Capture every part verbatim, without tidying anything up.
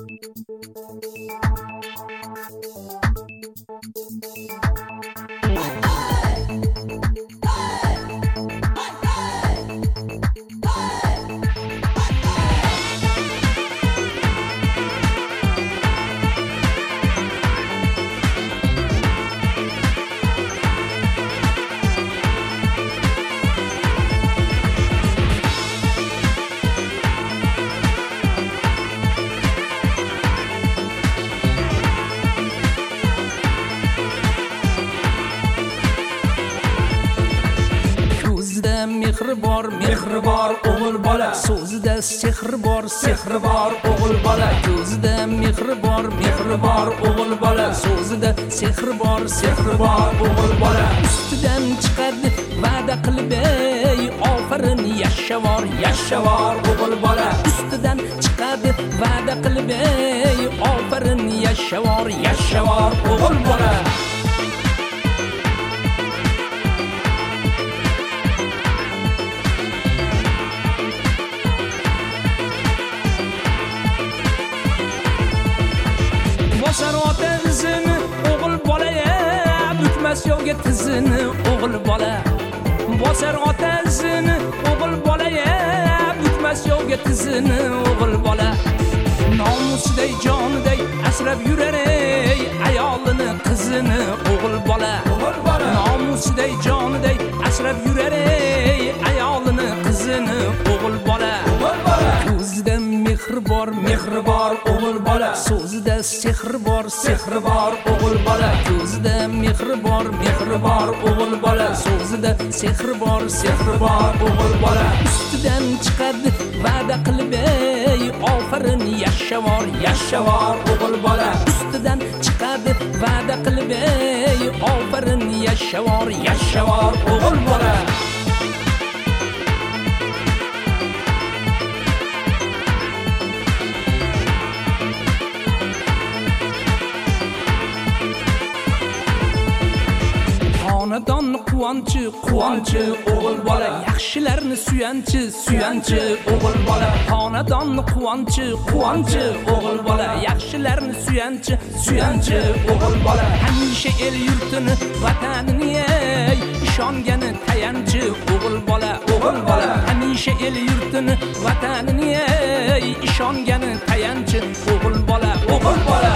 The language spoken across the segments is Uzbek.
Mehr bor, mehr bor, o'g'il bola. So'zida sehr bor, sehr bor, o'g'il bola. Ko'zida mehr bor, mehr bor, o'g'il bola. So'zida sehr bor, sehr bor, o'g'il bola. Ustidan chiqadi va'da qilib, ey ofarin yashavor, yashavor, o'g'il bola. Ustidan chiqadi va'da qilib, ey ofarin yashavor, yashavor, o'g'il bola. Bosar ota izini o'g'il bolaya, bukmas yo'lga tizini o'g'il bola. Bosar ota izini o'g'il bolaya, bukmas yo'lga tizini o'g'il bola. Nomusiday joniday asrab yurar ey ayolini qizini o'g'il bola. Nomusiday joniday asrab yurar ey ayolini qizini o'g'il bola. Ko'zida mehr bor, mehr bor o'g'il bola. So'zida sehr bor, sehr bor o'g'il bola. Ko'zida mehr bor, mehr bor o'g'il bola. So'zida sehr bor, sehr bor o'g'il bola. Ustidan chiqadi va'da qilib, ey ofarin yashavor, yashavor o'g'il bola. Ustidan chiqadi va'da qilib, ey ofarin yashavor, yashavor o'g'il bola. Xonadon quvonchi, quvonchi o'g'il bola. Yaxshilarni suyanchi, suyanchi o'g'il bola. Xonadon quvonchi, quvonchi o'g'il bola. Yaxshilarni suyanchi, suyanchi o'g'il bola. Hamisha el yurtini, vatanini ey ishongani tayanchi o'g'il bola, o'g'il bola. Hamisha el yurtini, vatanini ey ishongani tayanchi o'g'il bola, o'g'il bola.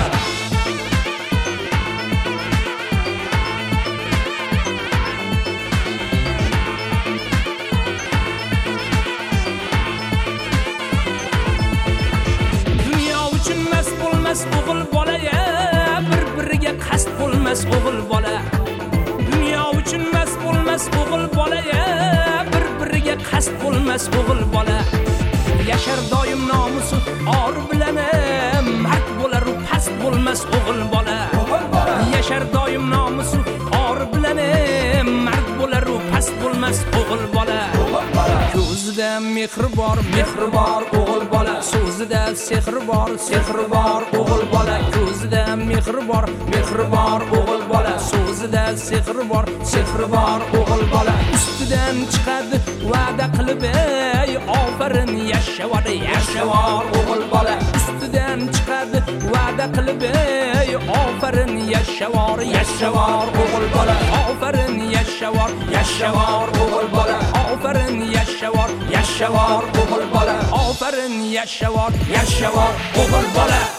O'g'il bolaya, bir-biriga qasd bo'lmas o'g'il bola. Dunyo uchun mas bo'lmas o'g'il bolaya, bir-biriga qasd bo'lmas o'g'il bola. Yashar doim nomusi or bilan, mard bo'lar u past bo'lmas o'g'il bola. Yashar doim nomusi or bilan, mard bo'lar u past bo'lmas o'g'il bola. Ko'zida mehr bor, mehr bor o'g'il bola. So'zida sehr bor, sehr bor o'g'il bola. Ko'zida mehr bor, mehr bor o'g'il bola. So'zida sehr bor, sehr bor o'g'il bola. Ustidan chiqadi va'da qilib, ey ofarin yashavor, yashavor o'g'il bola. Ustidan chiqadi va'da qilib, ey ofarin yashavor, yashavor o'g'il bola. Ofarin yashavor, yashavor o'g'il bola. Ofarin yashavor, yashavor o'g'il bola. Ofarin yashavor, yashavor o'g'il bola.